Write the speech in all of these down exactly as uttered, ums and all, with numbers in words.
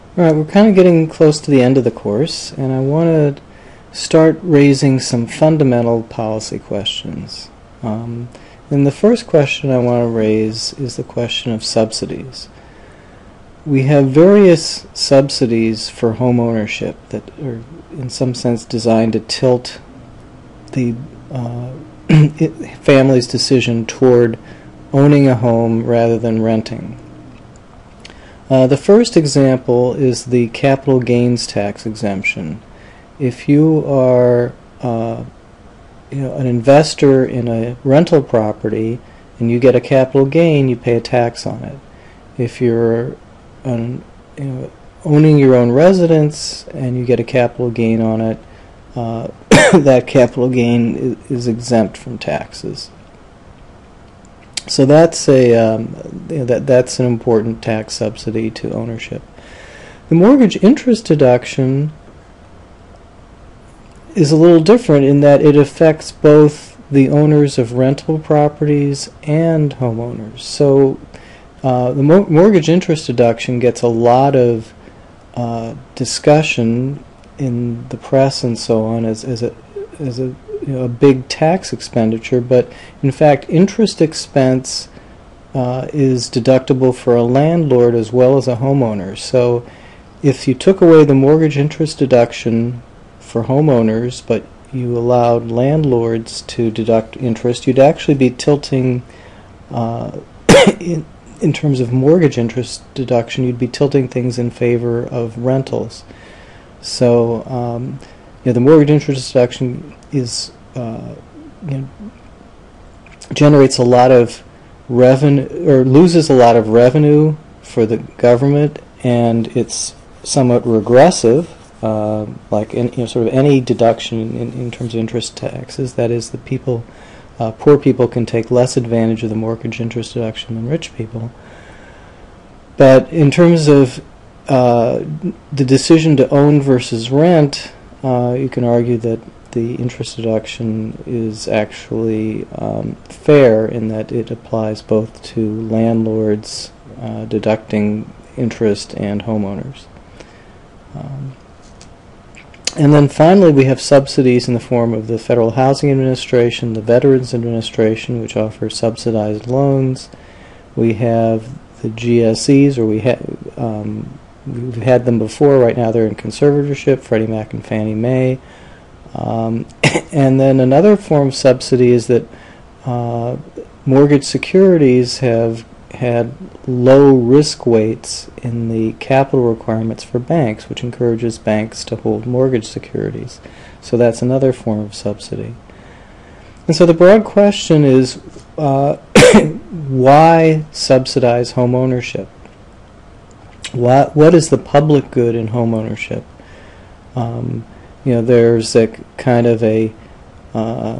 All right, we're kind of getting close to the end of the course, and I want to start raising some fundamental policy questions. Um, and the first question I want to raise is the question of subsidies. We have various subsidies for home ownership that are in some sense designed to tilt the uh, family's decision toward owning a home rather than renting. Uh, the first example is the capital gains tax exemption. If you are uh, you know, an investor in a rental property and you get a capital gain, you pay a tax on it. If you're an, you know, owning your own residence and you get a capital gain on it, uh, that capital gain is, is exempt from taxes. So that's a um, you know, that that's an important tax subsidy to ownership. The mortgage interest deduction is a little different in that it affects both the owners of rental properties and homeowners. So uh, the mo mortgage interest deduction gets a lot of uh, discussion in the press and so on as as a as a You know, a big tax expenditure, but in fact interest expense uh, is deductible for a landlord as well as a homeowner. So if you took away the mortgage interest deduction for homeowners but you allowed landlords to deduct interest, you'd actually be tilting uh, in, in terms of mortgage interest deduction, you'd be tilting things in favor of rentals. So um, you know, the mortgage interest deduction is uh, you know, generates a lot of revenue, or loses a lot of revenue for the government, and it's somewhat regressive, uh, like in, you know, sort of any deduction in, in terms of interest taxes. That is, the people, uh, poor people can take less advantage of the mortgage interest deduction than rich people. But in terms of uh, the decision to own versus rent, Uh, you can argue that the interest deduction is actually um, fair in that it applies both to landlords uh, deducting interest and homeowners. Um, and then finally we have subsidies in the form of the Federal Housing Administration, the Veterans Administration, which offers subsidized loans. We have the G S Es, or we have um, We've had them before. Right now they're in conservatorship, Freddie Mac and Fannie Mae. Um, and then another form of subsidy is that uh, mortgage securities have had low risk weights in the capital requirements for banks, which encourages banks to hold mortgage securities. So that's another form of subsidy. And so the broad question is, uh, why subsidize home ownership? What, what is the public good in home ownership? Um, you know, there's a kind of a uh,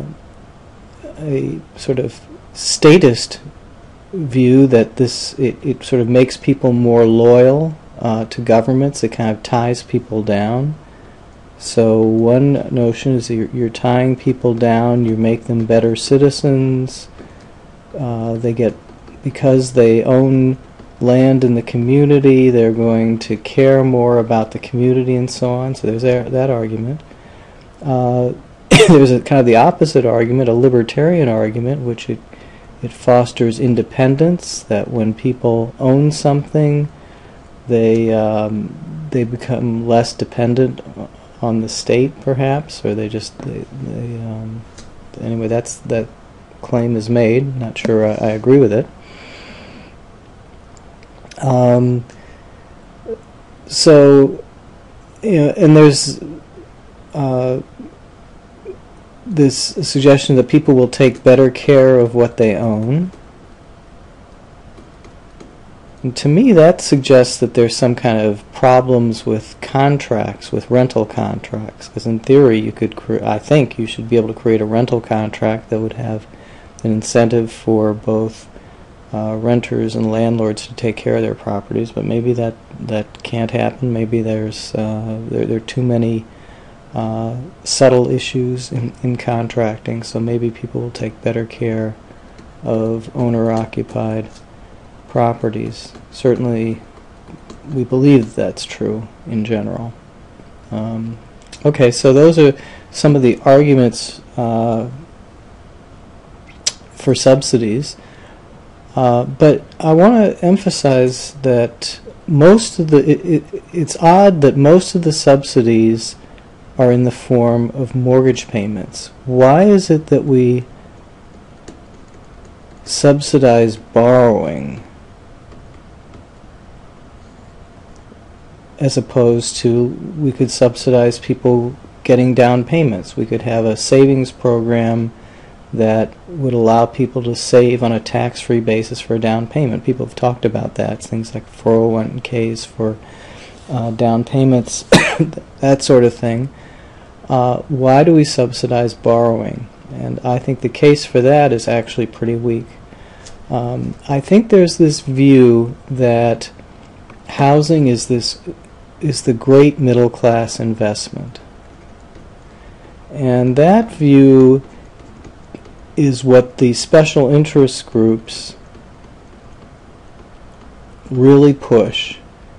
a sort of statist view that this it, it sort of makes people more loyal uh, to governments. It kind of ties people down. So one notion is that you're, you're tying people down. You make them better citizens. Uh, they get, because they own land in the community, they're going to care more about the community and so on. So there's that, that argument. Uh, there's a kind of the opposite argument, a libertarian argument, which it, it fosters independence, that when people own something, they, um, they become less dependent on the state, perhaps, or they just, they, they, um, anyway, that's, that claim is made. Not sure I, I agree with it. Um, so, you know, and there's uh, this suggestion that people will take better care of what they own. And to me, that suggests that there's some kind of problems with contracts, with rental contracts. Because in theory, you could, cre- I think, you should be able to create a rental contract that would have an incentive for both Uh, renters and landlords to take care of their properties, but maybe that that can't happen. Maybe there's uh, there, there are too many uh, subtle issues in, in contracting, so maybe people will take better care of owner-occupied properties. Certainly we believe that that's true in general. Um, okay, so those are some of the arguments uh, for subsidies. Uh, but I want to emphasize that most of the it, it, it's odd that most of the subsidies are in the form of mortgage payments. Why is it that we subsidize borrowing as opposed to we could subsidize people getting down payments? We could have a savings program that would allow people to save on a tax-free basis for a down payment. People have talked about that. It's things like four oh one Ks for uh, down payments, that sort of thing. Uh, why do we subsidize borrowing? And I think the case for that is actually pretty weak. Um, I think there's this view that housing is this is the great middle class investment, and that view is what the special interest groups really push.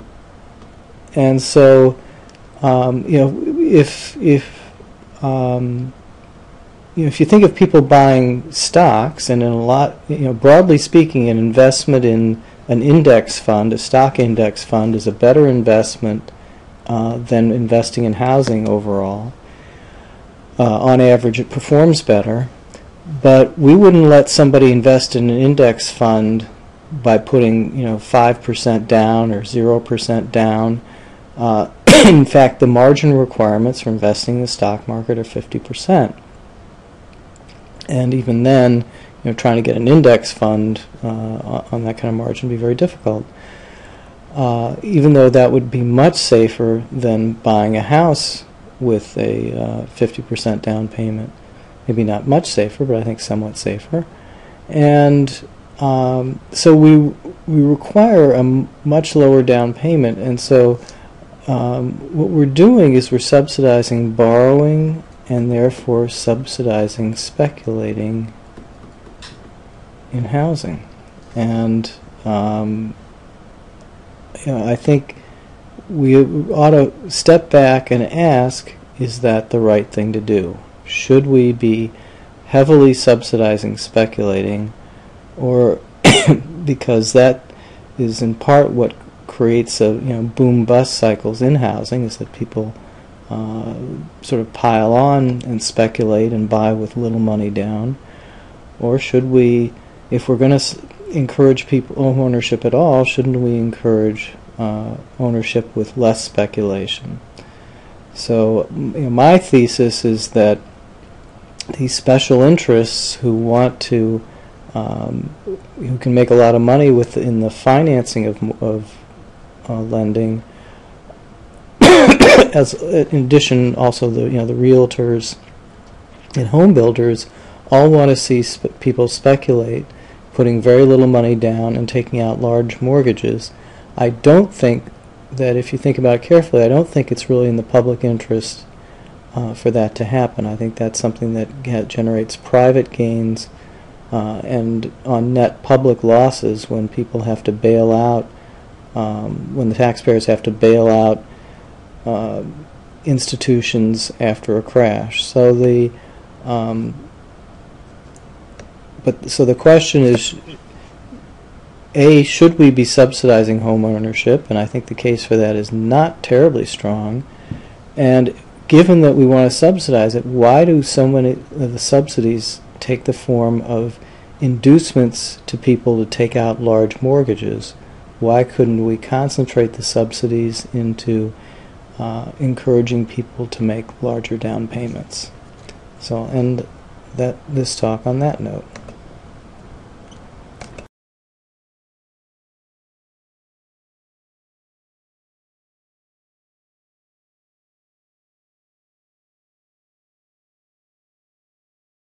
And so, um, you know, if if um, you know, if you think of people buying stocks, and in a lot, you know, broadly speaking, an investment in an index fund, a stock index fund, is a better investment uh, than investing in housing overall. Uh, on average, it performs better. But we wouldn't let somebody invest in an index fund by putting, you know, five percent down or zero percent down. Uh, in fact, the margin requirements for investing in the stock market are fifty percent. And even then, you know, trying to get an index fund uh, on that kind of margin would be very difficult. Uh, even though that would be much safer than buying a house with a uh, fifty percent down payment. Maybe not much safer, but I think somewhat safer. And um, so we we require a m much lower down payment, and so um, what we're doing is we're subsidizing borrowing and therefore subsidizing speculating in housing. And um, you know, I think we ought to step back and ask, is that the right thing to do? Should we be heavily subsidizing speculating, or because that is in part what creates a you know boom bust cycles in housing, is that people uh, sort of pile on and speculate and buy with little money down? Or should we, if we're going to encourage people home ownership at all, shouldn't we encourage uh, ownership with less speculation? So you know, my thesis is that these special interests who want to, um, who can make a lot of money within the financing of, of uh, lending, as in addition also the you know the realtors and home builders all want to see sp people speculate, putting very little money down and taking out large mortgages. I don't think that, if you think about it carefully, I don't think it's really in the public interest Uh, for that to happen. I think that's something that generates private gains uh, and on net public losses when people have to bail out, um, when the taxpayers have to bail out uh, institutions after a crash. So the um, but so the question is, A, should we be subsidizing home ownership? And I think the case for that is not terribly strong. And given that we want to subsidize it, why do so many of the subsidies take the form of inducements to people to take out large mortgages? Why couldn't we concentrate the subsidies into uh, encouraging people to make larger down payments? So I'll end that, this talk on that note.